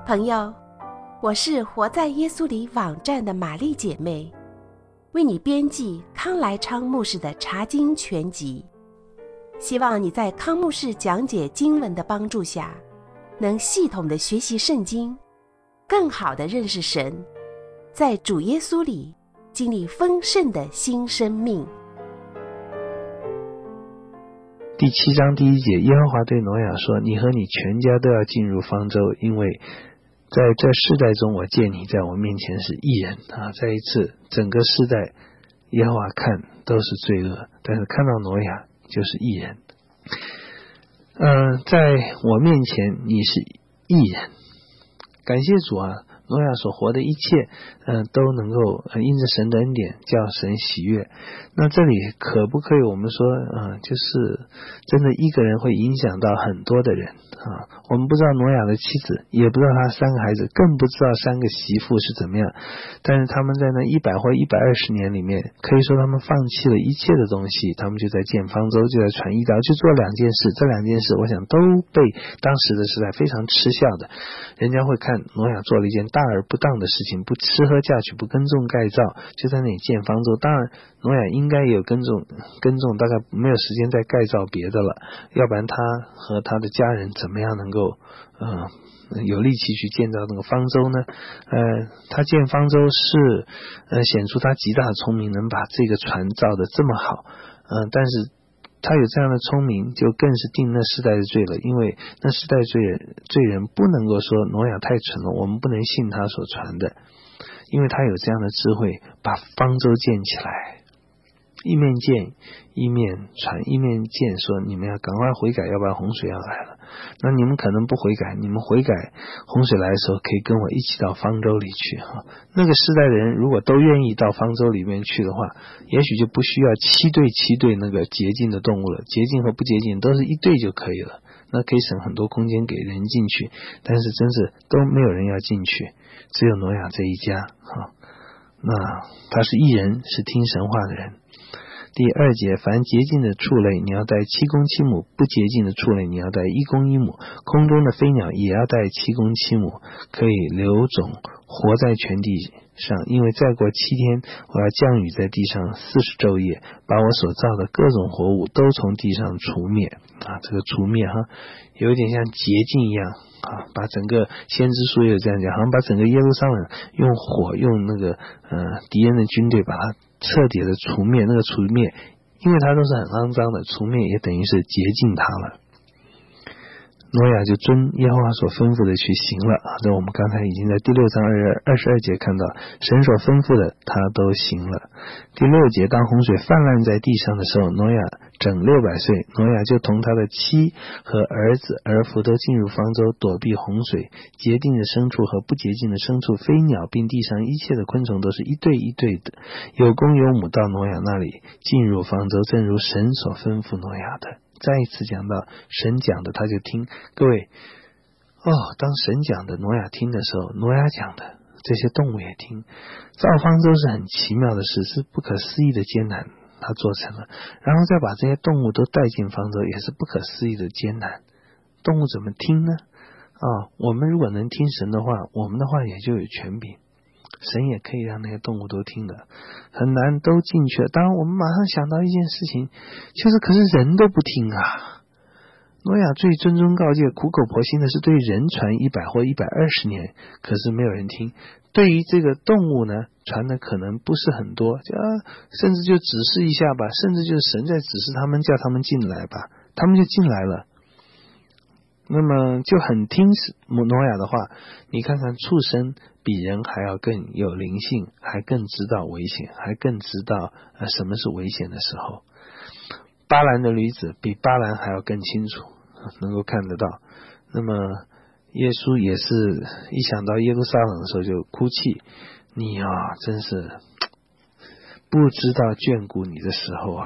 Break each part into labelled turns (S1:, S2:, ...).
S1: 朋友，我是活在耶稣里网站的玛丽姐妹，为你编辑康来昌牧师的查经全集，希望你在康牧师讲解经文的帮助下，能系统的学习圣经，更好的认识神，在主耶稣里经历丰盛的新生命。
S2: 第7章第1节，耶和华对挪亚说，你和你全家都要进入方舟，因为在这世代中我见你在我面前是义人啊！再一次，整个世代耶和华看都是罪恶，但是看到挪亚就是义人。在我面前你是义人，感谢主啊！挪亚所活的一切都能够因着神的恩典叫神喜悦。那这里可不可以我们说就是真的一个人会影响到很多的人啊？我们不知道挪亚的妻子，也不知道他3个孩子，更不知道3个媳妇是怎么样，但是他们在那100或120年里面，可以说他们放弃了一切的东西，他们就在建方舟，就在传义道，就做2件事。这2件事我想都被当时的时代非常嗤笑的，人家会看挪亚做了一件大而不当的事情，不吃喝嫁娶，不耕种盖造，就在那里建方舟。当然挪亚应该也有耕种，大概没有时间再盖造别的了，要不然他和他的家人怎么样能够有力气去建造那个方舟呢？他建方舟是显出他极大的聪明，能把这个船造得这么好。但是他有这样的聪明，就更是定那世代的罪了，因为那世代罪人不能够说挪亚太蠢了，我们不能信他所传的，因为他有这样的智慧，把方舟建起来，一面建一面传，一面建说你们要赶快悔改，要不然洪水要来了。那你们可能不悔改，你们悔改洪水来的时候可以跟我一起到方舟里去那个世代的人如果都愿意到方舟里面去的话，也许就不需要7对7对那个洁净的动物了，洁净和不洁净都是1对就可以了，那可以省很多空间给人进去。但是真是都没有人要进去，只有挪亚这一家那他是义人，是听神话的人。第2节，凡洁净的畜类你要带7公7母，不洁净的畜类你要带1公1母，空中的飞鸟也要带7公7母，可以留种活在全地上，因为再过7天我要降雨在地上40昼夜，把我所造的各种活物都从地上除灭这个除灭有点像洁净一样把整个先知书也有这样讲，好像把整个耶路撒冷用火用那个敌人的军队把它彻底的除灭。那个除灭因为它都是很肮脏的，除灭也等于是洁净它了。挪亚就遵耶和华所吩咐的去行了这我们刚才已经在第6章22节看到，神所吩咐的他都行了。第6节，当洪水泛滥在地上的时候，挪亚整600岁，挪亚就同他的妻和儿子儿妇都进入方舟，躲避洪水。洁净的牲畜和不洁净的牲畜，飞鸟并地上一切的昆虫都是1对1对的，有公有母到挪亚那里进入方舟，正如神所吩咐挪亚的。再一次讲到神讲的他就听。各位当神讲的挪亚听的时候，挪亚讲的这些动物也听。造方舟是很奇妙的事，是不可思议的艰难，他做成了，然后再把这些动物都带进方舟，也是不可思议的艰难。动物怎么听呢？我们如果能听神的话，我们的话也就有权柄，神也可以让那些动物都听的，很难都进去了。当然我们马上想到一件事情，就是可是人都不听挪亚最谆谆告诫苦口婆心的是对人传100或120年，可是没有人听。对于这个动物呢，传的可能不是很多，甚至就指示一下吧，甚至就是神在指示他们，叫他们进来吧，他们就进来了。那么就很听挪亚的话。你看看畜生比人还要更有灵性，还更知道危险，还更知道什么是危险的时候。巴兰的驴子比巴兰还要更清楚，能够看得到。那么耶稣也是一想到耶路撒冷的时候就哭泣，你真是不知道眷顾你的时候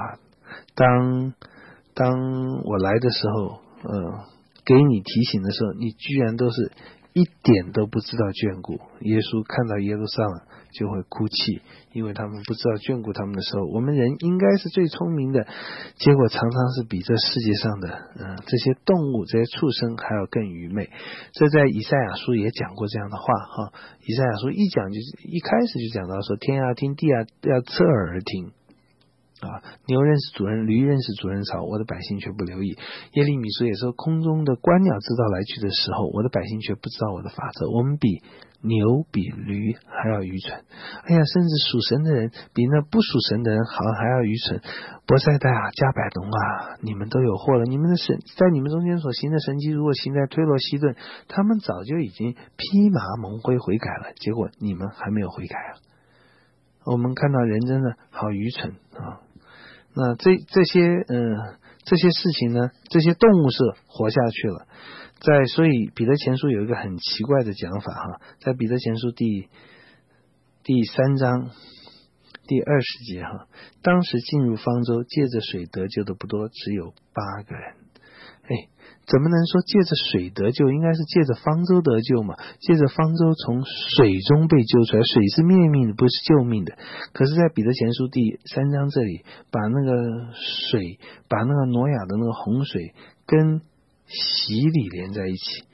S2: 当我来的时候给你提醒的时候，你居然都是一点都不知道眷顾。耶稣看到耶路撒冷就会哭泣，因为他们不知道眷顾他们的时候，我们人应该是最聪明的，结果常常是比这世界上的这些动物这些畜生还要更愚昧。这在以赛亚书也讲过这样的话以赛亚书一开始就讲到说，天要听，地要侧耳而听牛认识主人，驴认识主人草，我的百姓却不留意。耶利米书也说，空中的观鸟知道来去的时候，我的百姓却不知道我的法则。我们比牛比驴还要愚蠢，甚至属神的人比那不属神的人好像还要愚蠢。伯赛大加百农你们都有祸了！你们的神在你们中间所行的神迹，如果行在推罗西顿，他们早就已经披麻蒙灰悔改了，结果你们还没有悔改我们看到人真的好愚蠢那这些事情呢，这些动物是活下去了。所以彼得前书有一个很奇怪的讲法在彼得前书第3章第20节当时进入方舟借着水得救的不多，只有8个人。怎么能说借着水得救？应该是借着方舟得救嘛，借着方舟从水中被救出来。水是灭命的，不是救命的。可是在彼得前书第3章这里，把那个水，把那个挪亚的那个洪水跟洗礼连在一起。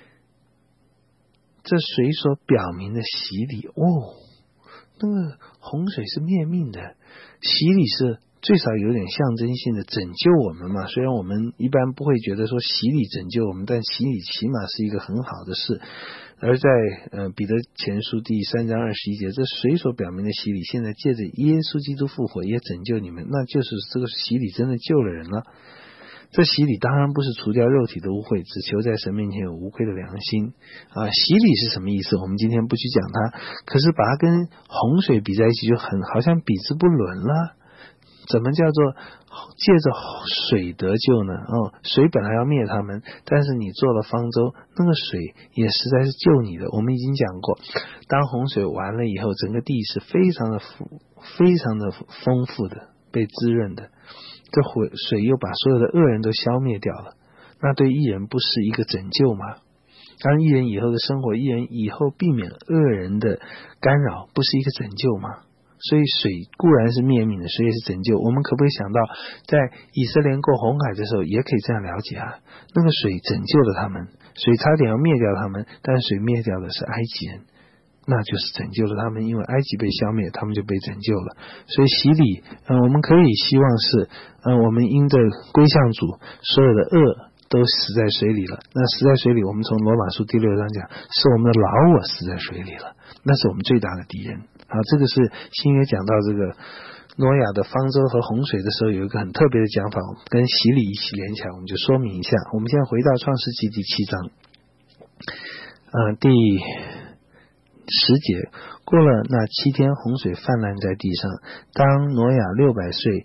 S2: 这水所表明的洗礼那个洪水是灭命的，洗礼是最少有点象征性的拯救我们嘛。虽然我们一般不会觉得说洗礼拯救我们，但洗礼起码是一个很好的事。而在彼得前书第3章21节，这水所表明的洗礼，现在借着耶稣基督复活也拯救你们，那就是这个洗礼真的救了人了。这洗礼当然不是除掉肉体的污秽，只求在神面前有无愧的良心洗礼是什么意思？我们今天不去讲它，可是把它跟洪水比在一起，就好像比之不伦了。怎么叫做借着水得救呢？水本来要灭他们，但是你做了方舟，那个水也实在是救你的。我们已经讲过，当洪水完了以后，整个地是非常的丰富的，被滋润的。这水又把所有的恶人都消灭掉了，那对义人不是一个拯救吗？当义人以后的生活，义人以后避免恶人的干扰，不是一个拯救吗？所以水固然是灭命的，水也是拯救。我们可不可以想到，在以色列过红海的时候，也可以这样了解那个水拯救了他们，水差点要灭掉他们，但水灭掉的是埃及人，那就是拯救了他们，因为埃及被消灭，他们就被拯救了。所以洗礼我们可以希望是我们因着归向主，所有的恶都死在水里了。那死在水里，我们从罗马书第6章讲，是我们的老我死在水里了，那是我们最大的敌人这个是新约讲到这个挪亚的方舟和洪水的时候，有一个很特别的讲法，跟洗礼一起连起来，我们就说明一下。我们现在回到创世纪第7章第10节，过了那7天，洪水泛滥在地上。当挪亚600岁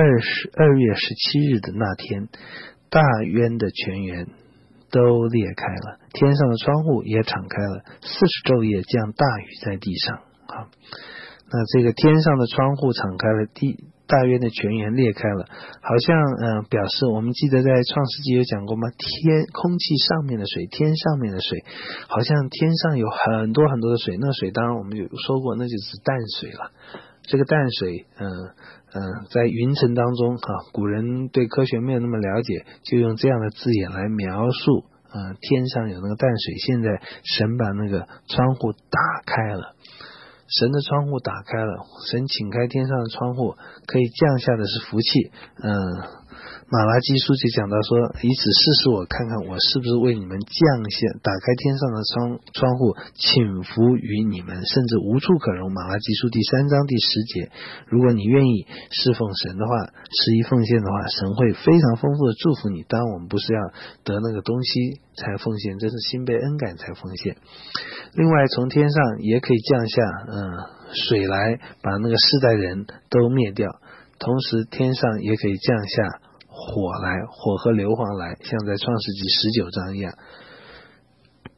S2: 2月17日的那天，大渊的泉源都裂开了，天上的窗户也敞开了，40昼夜降大雨在地上那这个天上的窗户敞开了，大渊的泉源裂开了，好像表示我们记得在创世纪有讲过吗？空气上面的水，天上面的水，好像天上有很多很多的水。那水当然我们有说过，那就是淡水了。这个淡水在云层当中古人对科学没有那么了解，就用这样的字眼来描述天上有那个淡水。现在神把那个窗户打开了，神的窗户打开了，神请开天上的窗户，可以降下的是福气。马拉基书就讲到说，以此试试我，看看我是不是为你们降下，打开天上的窗户，倾福于你们，甚至无处可容。马拉基书第3章第10节，如果你愿意侍奉神的话，施以奉献的话，神会非常丰富的祝福你。当然我们不是要得那个东西才奉献，这是心被恩感才奉献。另外从天上也可以降下水来，把那个世代人都灭掉，同时天上也可以降下火来，火和硫磺来，像在创世纪19章一样。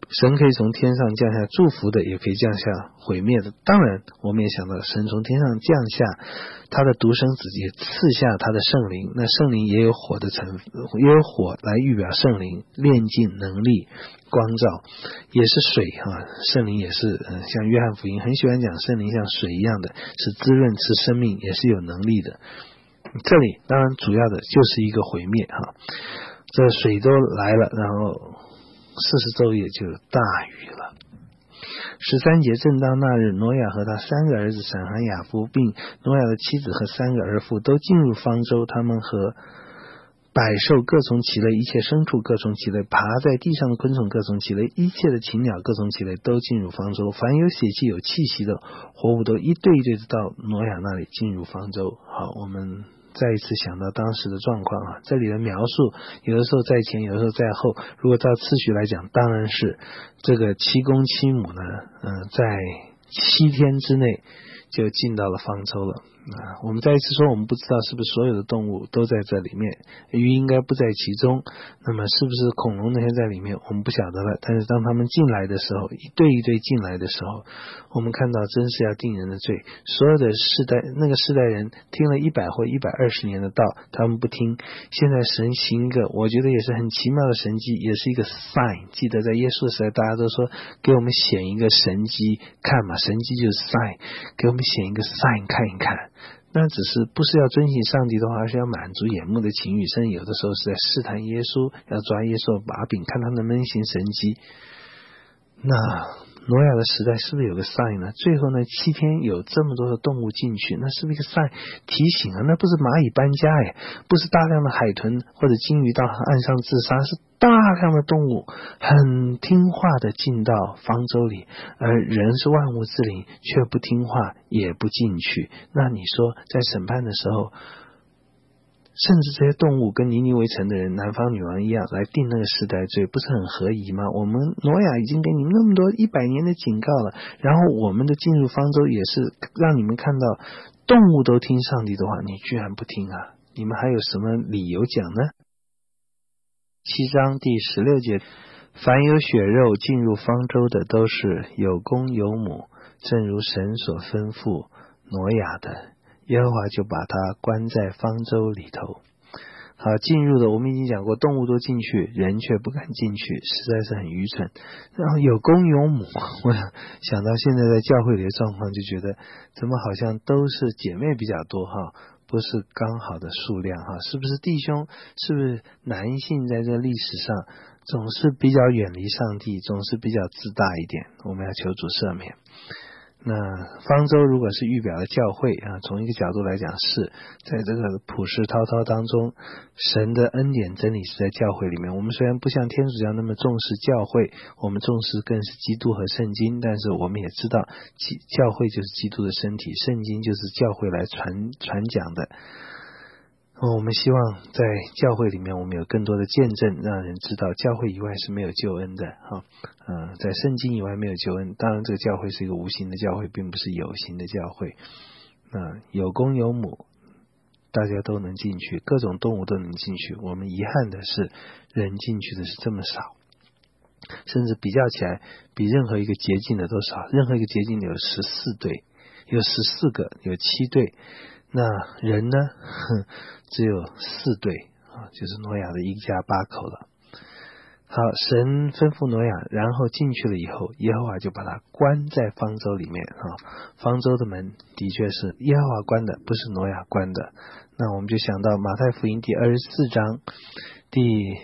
S2: 神可以从天上降下祝福的，也可以降下毁灭的。当然我们也想到神从天上降下他的独生子，也赐下他的圣灵，那圣灵也有火的成分，也有火来预表圣灵炼净能力光照，也是水圣灵也是像约翰福音很喜欢讲圣灵像水一样的，是滋润是生命，也是有能力的。这里当然主要的就是一个毁灭这水都来了，然后40昼夜就大雨了。13节，正当那日，挪亚和他3个儿子闪、含、雅夫，并挪亚的妻子和3个儿妇都进入方舟，他们和百兽各从其类，一切牲畜各从其类，爬在地上的昆虫各从其类，一切的禽鸟各从其类，都进入方舟。凡有血气有气息的活物都一对一对的到挪亚那里进入方舟。好，我们再一次想到当时的状况这里的描述有的时候在前，有的时候在后。如果照次序来讲，当然是这个7公7母呢在7天之内就进到了方舟了。我们再一次说，我们不知道是不是所有的动物都在这里面，鱼应该不在其中，那么是不是恐龙那些在里面我们不晓得了。但是当他们进来的时候，一对一对进来的时候，我们看到真是要定人的罪。所有的那个世代人听了100或120年的道，他们不听，现在神行一个我觉得也是很奇妙的神迹，也是一个 sign。 记得在耶稣的时代，大家都说给我们显一个神迹看嘛，神迹就是 sign， 给我们显一个 sign 看一看。那只是不是要遵行上帝的话，而是要满足眼目的情欲，甚至有的时候是在试探耶稣，要抓耶稣的把柄，看他能不能行神迹。那挪亚的时代是不是有个 sign 呢？最后呢7天有这么多的动物进去，那是不是一个 sign 提醒那不是蚂蚁搬家不是大量的海豚或者鲸鱼到岸上自杀，是大量的动物很听话的进到方舟里，而人是万物之灵，却不听话也不进去。那你说在审判的时候，甚至这些动物跟尼尼微城的人南方女王一样来定那个时代罪，不是很合宜吗？我们挪亚已经给你们那么多100年的警告了，然后我们的进入方舟也是让你们看到动物都听上帝的话，你居然不听你们还有什么理由讲呢？7章第16节，凡有血肉进入方舟的都是有公有母，正如神所吩咐挪亚的，耶和华就把他关在方舟里头。好，进入的我们已经讲过，动物都进去，人却不敢进去，实在是很愚蠢。然后有公有母，我想到现在在教会里的状况，就觉得怎么好像都是姐妹比较多不是刚好的数量是不是弟兄，是不是男性在这历史上总是比较远离上帝，总是比较自大一点，我们要求主赦免。那方舟如果是预表的教会从一个角度来讲，是在这个普世滔滔当中，神的恩典真理是在教会里面。我们虽然不像天主教那么重视教会，我们重视更是基督和圣经，但是我们也知道教会就是基督的身体，圣经就是教会来传讲的。我们希望在教会里面我们有更多的见证，让人知道教会以外是没有救恩的在圣经以外没有救恩。当然这个教会是一个无形的教会，并不是有形的教会。有公有母，大家都能进去，各种动物都能进去。我们遗憾的是人进去的是这么少，甚至比较起来比任何一个洁净的都少。任何一个洁净的有14对，有14个，有7对，那人呢只有4对就是挪亚的一家8口了。好，神吩咐挪亚，然后进去了以后，耶和华就把他关在方舟里面方舟的门的确是耶和华关的，不是挪亚关的。那我们就想到马太福音第24章第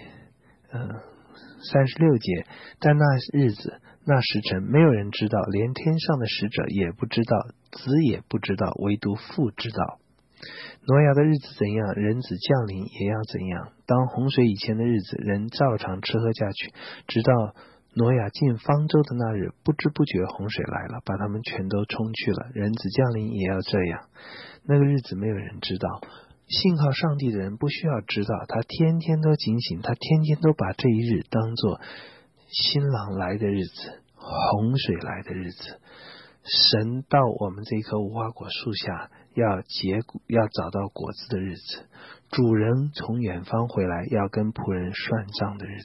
S2: 36节，但那日子那时辰没有人知道，连天上的使者也不知道，子也不知道，唯独父知道。挪亚的日子怎样，人子降临也要怎样。当洪水以前的日子，人照常吃喝嫁娶，直到挪亚进方舟的那日，不知不觉洪水来了，把他们全都冲去了。人子降临也要这样。那个日子没有人知道，信靠上帝的人不需要知道，他天天都警醒，他天天都把这一日当作新郎来的日子，洪水来的日子。神到我们这棵无花果树下要找到果子的日子，主人从远方回来要跟仆人算账的日子，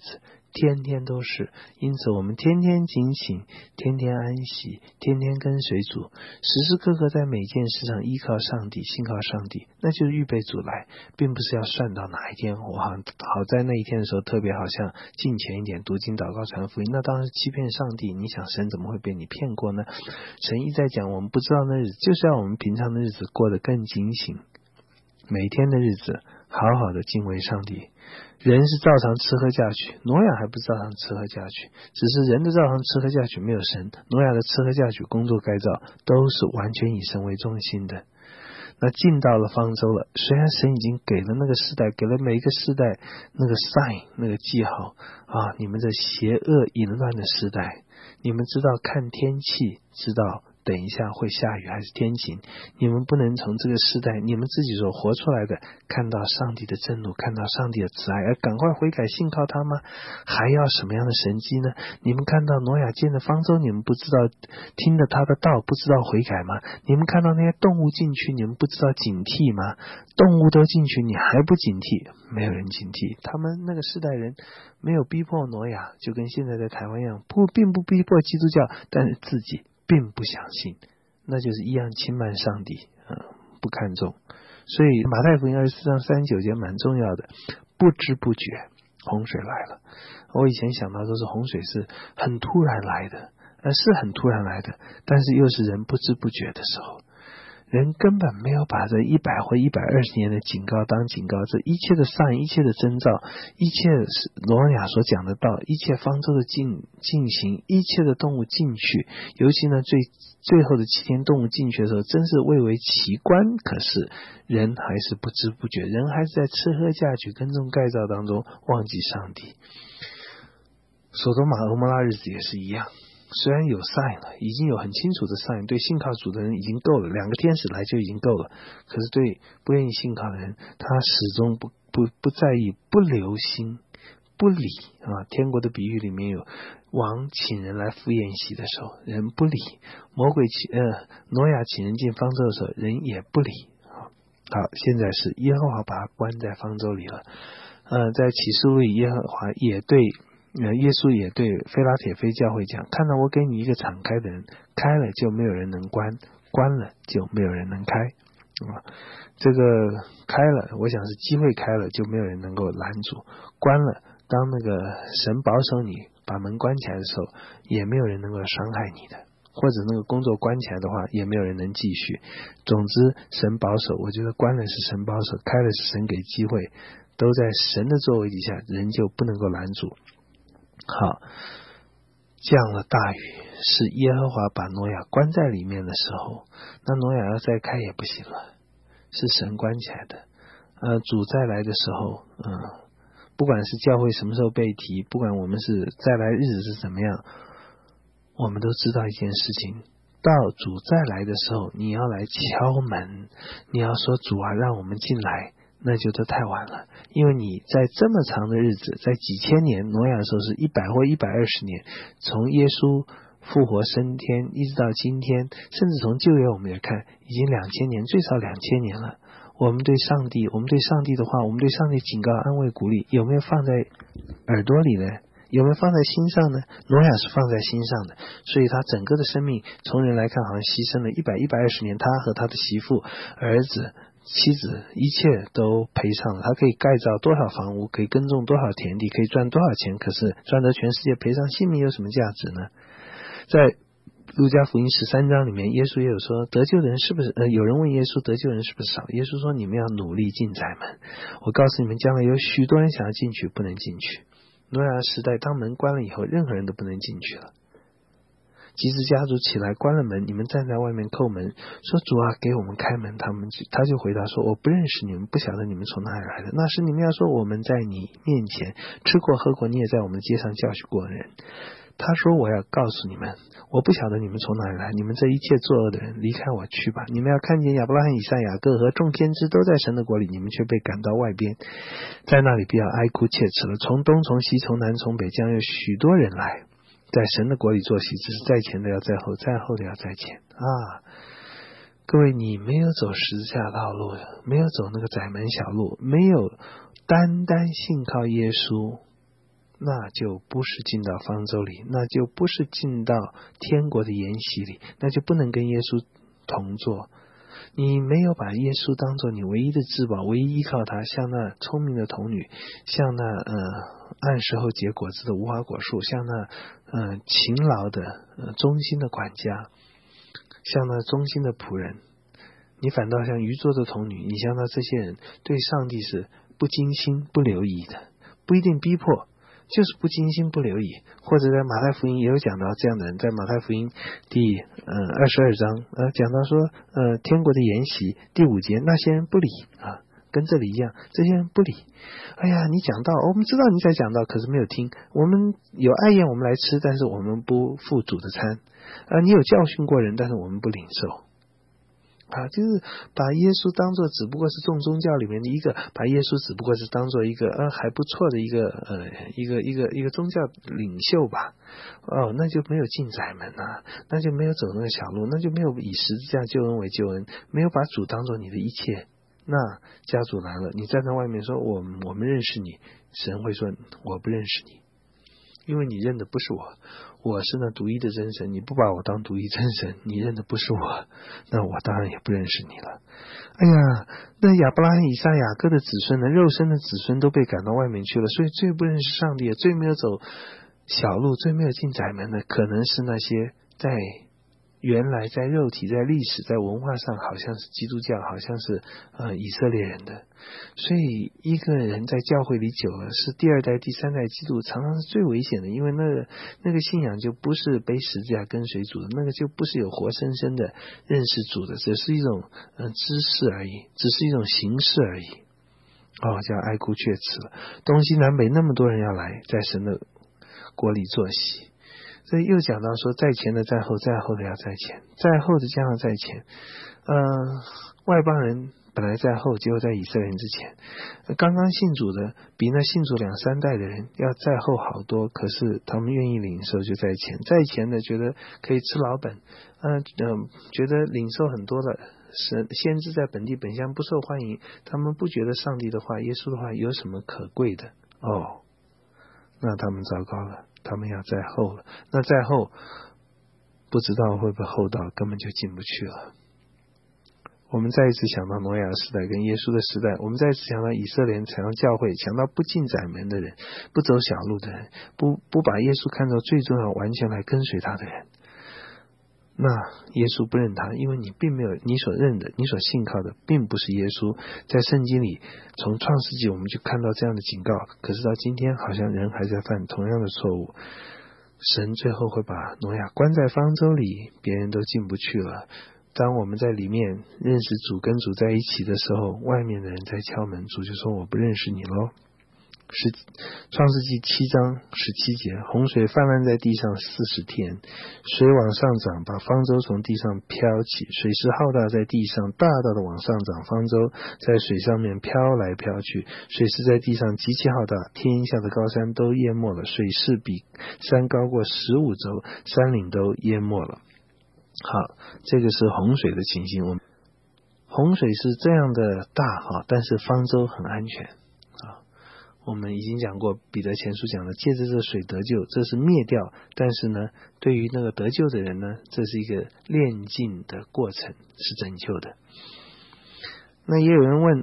S2: 天天都是。因此我们天天警醒，天天安息，天天跟随主，时时刻刻在每件事上依靠上帝，信靠上帝，那就是预备主来，并不是要算到哪一天我好在那一天的时候特别好像敬虔一点，读经祷告传福音，那当然是欺骗上帝。你想神怎么会被你骗过呢？神一再讲我们不知道那日子，就是要我们平常的日子过得更警醒，每天的日子好好的敬畏上帝。人是照常吃喝嫁娶，挪亚还不照常吃喝嫁娶，只是人的照常吃喝嫁娶没有神，挪亚的吃喝嫁娶工作改造都是完全以神为中心的。那进到了方舟了，虽然神已经给了那个世代，给了每一个世代那个 sign 那个记号啊，你们这邪恶淫乱的时代，你们知道看天气，知道等一下会下雨还是天晴，你们不能从这个时代你们自己所活出来的看到上帝的震怒，看到上帝的慈爱而赶快悔改信靠他吗？还要什么样的神迹呢？你们看到挪亚建的方舟，你们不知道听了他的道不知道悔改吗？你们看到那些动物进去，你们不知道警惕吗？动物都进去你还不警惕？没有人警惕。他们那个世代人没有逼迫挪亚，就跟现在在台湾一样，并不逼迫基督教，但是自己并不相信，那就是一样轻慢上帝，不看重。所以马太福音24章39节蛮重要的，不知不觉洪水来了。我以前想到都是洪水是很突然来的，是很突然来的，但是又是人不知不觉的时候。人根本没有把这100或120年的警告当警告，这一切的sign，一切的征兆，一切挪亚所讲的道，一切方舟的进行，一切的动物进去，尤其呢最后的7天动物进去的时候，真是蔚为奇观。可是人还是不知不觉，人还是在吃喝嫁娶耕种改造当中忘记上帝。所多玛蛾摩拉日子也是一样，虽然有 sign 了，已经有很清楚的 sign， 对信靠主的人已经够了，2个天使来就已经够了，可是对不愿意信靠的人，他始终不在意，不留心，不理天国的比喻里面有王请人来赴宴席的时候人不理，魔鬼挪亚请人进方舟的时候人也不理。好，现在是耶和华把他关在方舟里了。在启示录里，耶稣也对非拉铁非教会讲，看到我给你一个敞开的人，开了就没有人能关，关了就没有人能开。这个开了，我想是机会开了就没有人能够拦阻，关了，当那个神保守你把门关起来的时候，也没有人能够伤害你的，或者那个工作关起来的话，也没有人能继续。总之神保守，我觉得关了是神保守，开了是神给机会，都在神的作为底下，人就不能够拦阻。好，降了大雨，是耶和华把挪亚关在里面的时候，那挪亚要再开也不行了，是神关起来的。主再来的时候，不管是教会什么时候被提，不管我们是再来日子是怎么样，我们都知道一件事情，到主再来的时候，你要来敲门，你要说主啊让我们进来，那就都太晚了。因为你在这么长的日子，在几千年，挪亚的时候是100或120年，从耶稣复活升天一直到今天，甚至从旧约我们也看已经2000年，最少2000年了。我们对上帝的话，我们对上帝警告安慰鼓励有没有放在耳朵里呢？有没有放在心上呢？挪亚是放在心上的，所以他整个的生命从人来看好像牺牲了100、120年，他和他的媳妇、儿子、妻子一切都赔上了。他可以盖造多少房屋，可以耕种多少田地，可以赚多少钱，可是赚得全世界赔上性命有什么价值呢？在路加福音13章里面，耶稣也有说得救人是不是有人问耶稣得救人是不是少，耶稣说你们要努力进窄门，我告诉你们将来有许多人想要进去不能进去。挪亚时代当门关了以后，任何人都不能进去了。祭司家族起来关了门，你们站在外面叩门，说主啊给我们开门，他就回答说我不认识你们，不晓得你们从哪里来的。那时你们要说我们在你面前吃过喝过，你也在我们街上教训过人。他说我要告诉你们，我不晓得你们从哪里来，你们这一切作恶的人离开我去吧。你们要看见亚伯拉罕、以撒、雅各和众先知都在神的国里，你们却被赶到外边，在那里必要哀哭切齿了。从东从西从南从北将有许多人来，在神的国里坐席，只是在前的要在后，在后的要在前各位，你没有走十字架道路，没有走那个窄门小路，没有单单信靠耶稣， 那就不是进到方舟里，那就不是进到天国的筵席里，那就不能跟耶稣同坐。你没有把耶稣当作你唯一的至宝，唯一依靠他，像那聪明的童女，像那按时候结果子的无花果树，像那勤劳的忠心的管家，像那忠心的仆人，你反倒像愚拙的童女，你像那这些人对上帝是不精心不留意的，不一定逼迫，就是不精心不留意。或者在马太福音也有讲到这样的人，在马太福音第22章讲到说天国的筵席第5节，那些人不理跟这里一样，这些人不理。哎呀，你讲到我们知道你在讲到，可是没有听。我们有爱宴我们来吃，但是我们不付主的餐。你有教训过人，但是我们不领受。就是把耶稣当作只不过是众宗教里面的一个，把耶稣只不过是当作一个还不错的一个宗教领袖吧。那就没有进窄门那就没有走那个小路，那就没有以十字架救恩为救恩，没有把主当作你的一切。那家主来了，你站在外面说我们认识你，神会说我不认识你，因为你认的不是我是那独一的真神，你不把我当独一真神，你认的不是我，那我当然也不认识你了。哎呀，那亚伯拉罕、以撒、雅各的子孙呢，肉身的子孙都被赶到外面去了，所以最不认识上帝，最没有走小路，最没有进窄门的，可能是那些原来在肉体、在历史、在文化上好像是基督教，好像是以色列人的。所以一个人在教会里久了，是第2代、第3代基督，常常是最危险的，因为那个信仰就不是背十字架跟随主的，那个就不是有活生生的认识主的，只是一种知识而已，只是一种形式而已。叫哀哭切齿了，东西南北那么多人要来，在神的国里坐席。所以又讲到说，在前的在后，在后的要在前，在后的将要在前。外邦人本来在后，结果在以色列人之前。刚刚信主的比那信主2、3代的人要在后好多，可是他们愿意领受就在前，在前的觉得可以吃老本，觉得领受很多了。先知在本地本乡不受欢迎，他们不觉得上帝的话、耶稣的话有什么可贵的。那他们糟糕了，他们要在后了。那在后不知道会不会后到根本就进不去了。我们再一次想到挪亚时代跟耶稣的时代，我们再一次想到以色列人，想到教会，想到不进窄门的人，不走小路的人，不把耶稣看作最重要，完全来跟随他的人。那耶稣不认他，因为你并没有，你所认的，你所信靠的并不是耶稣。在圣经里，从创世纪我们就看到这样的警告，可是到今天好像人还在犯同样的错误。神最后会把挪亚关在方舟里，别人都进不去了。当我们在里面认识主，跟主在一起的时候，外面的人在敲门，主就说我不认识你咯。创世纪7章17节，洪水泛滥在地上40天，水往上涨，把方舟从地上飘起，水势浩大，在地上大大的往上涨，方舟在水上面飘来飘去，水势在地上极其浩大，天下的高山都淹没了，水势比山高过15州，山岭都淹没了。好，这个是洪水的情形。洪水是这样的大，但是方舟很安全。我们已经讲过，彼得前书讲的，借着这水得救，这是灭掉，但是呢，对于那个得救的人呢，这是一个炼净的过程，是拯救的。那也有人问，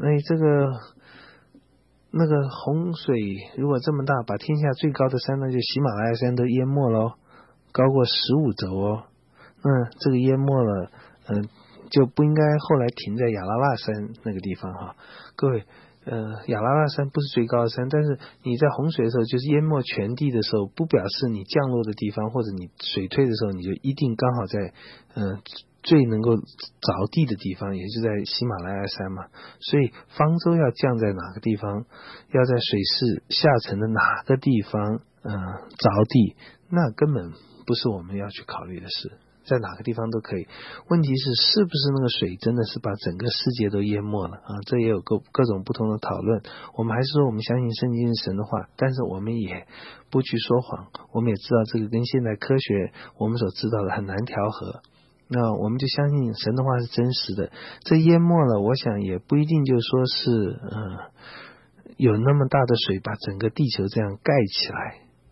S2: 那个洪水如果这么大，把天下最高的山，那就喜马拉雅山都淹没了，高过15州那这个淹没了，就不应该后来停在亚拉腊山那个地方各位。亚拉腊山不是最高的山，但是你在洪水的时候，就是淹没全地的时候，不表示你降落的地方或者你水退的时候，你就一定刚好在最能够着地的地方，也就在喜马拉雅山嘛。所以方舟要降在哪个地方，要在水势下沉的哪个地方着地，那根本不是我们要去考虑的事。在哪个地方都可以，问题是不是那个水真的是把整个世界都淹没了这也有各种不同的讨论。我们还是说我们相信圣经是神的话，但是我们也不去说谎，我们也知道这个跟现代科学我们所知道的很难调和，那我们就相信神的话是真实的。这淹没了，我想也不一定就说是有那么大的水把整个地球这样盖起来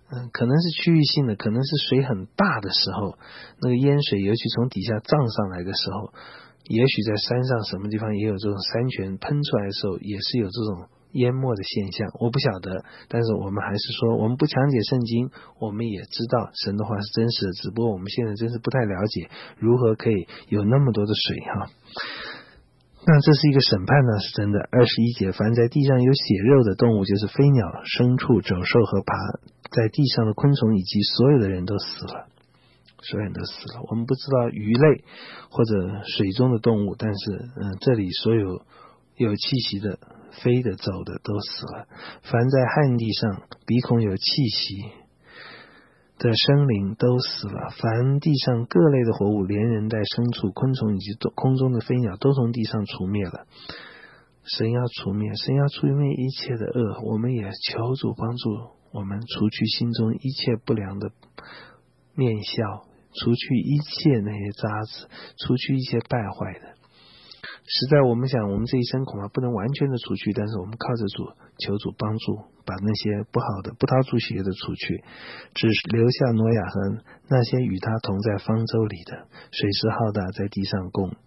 S2: 可能是区域性的，可能是水很大的时候，那个淹水尤其从底下涨上来的时候，也许在山上什么地方也有这种山泉喷出来的时候，也是有这种淹没的现象，我不晓得。但是我们还是说，我们不强解圣经，我们也知道神的话是真实的，只不过我们现在真是不太了解如何可以有那么多的水哈。那这是一个审判呢，是真的。21节，凡在地上有血肉的动物，就是飞鸟、牲畜、走兽和爬在地上的昆虫，以及所有的人都死了。所有人都死了。我们不知道鱼类或者水中的动物，但是这里所有有气息的、飞的、走的都死了。凡在旱地上鼻孔有气息的生灵都死了。凡地上各类的活物，连人带牲畜、昆虫以及空中的飞鸟，都从地上除灭了。神要除灭一切的恶，我们也求主帮助我们除去心中一切不良的面笑，除去一切那些渣子，除去一些败坏的。实在我们想，我们这一生恐怕不能完全的除去，但是我们靠着主，求主帮助，把那些不好的、不讨主喜悦的除去，只留下挪亚和那些与他同在方舟里的。水势浩大，在地上共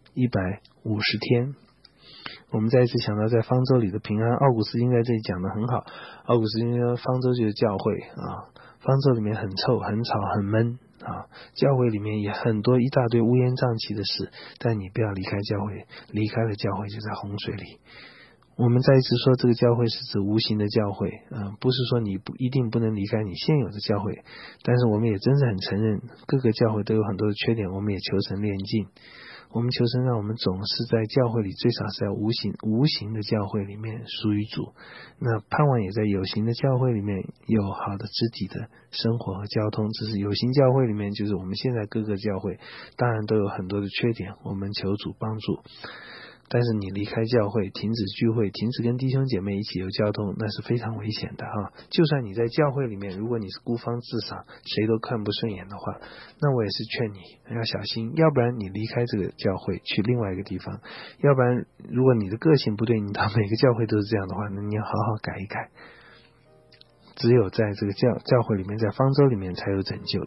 S2: 150天。我们再一次想到在方舟里的平安，奥古斯丁在这里讲得很好。奥古斯丁说，方舟就是教会啊，方舟里面很臭、很吵、很闷啊，教会里面也很多一大堆乌烟瘴气的事，但你不要离开教会，离开了教会就在洪水里。我们再一次说，这个教会是指无形的教会，不是说你一定不能离开你现有的教会，但是我们也真是很承认各个教会都有很多的缺点，我们也求神炼净。我们求神让我们总是在教会里，最少是在无形的教会里面属于主，那盼望也在有形的教会里面有好的肢体的生活和交通。这是有形教会里面，就是我们现在各个教会当然都有很多的缺点，我们求主帮助。但是你离开教会，停止聚会，停止跟弟兄姐妹一起有交通，那是非常危险的哈。就算你在教会里面，如果你是孤芳自赏，谁都看不顺眼的话，那我也是劝你要小心，要不然你离开这个教会去另外一个地方，要不然如果你的个性不对，你到每个教会都是这样的话，那你要好好改一改。只有在这个教会里面，在方舟里面才有拯救。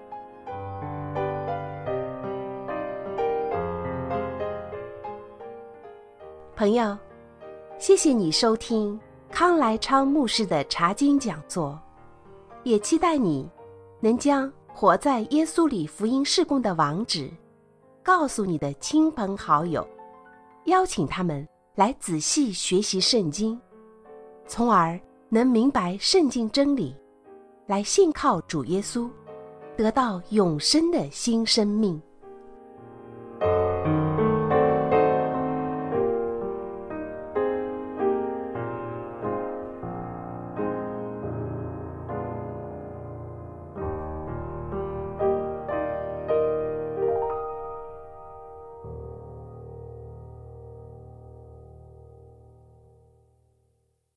S1: 朋友，谢谢你收听康来昌牧师的查经讲座，也期待你能将活在耶稣里福音事工的网址告诉你的亲朋好友，邀请他们来仔细学习圣经，从而能明白圣经真理，来信靠主耶稣，得到永生的新生命。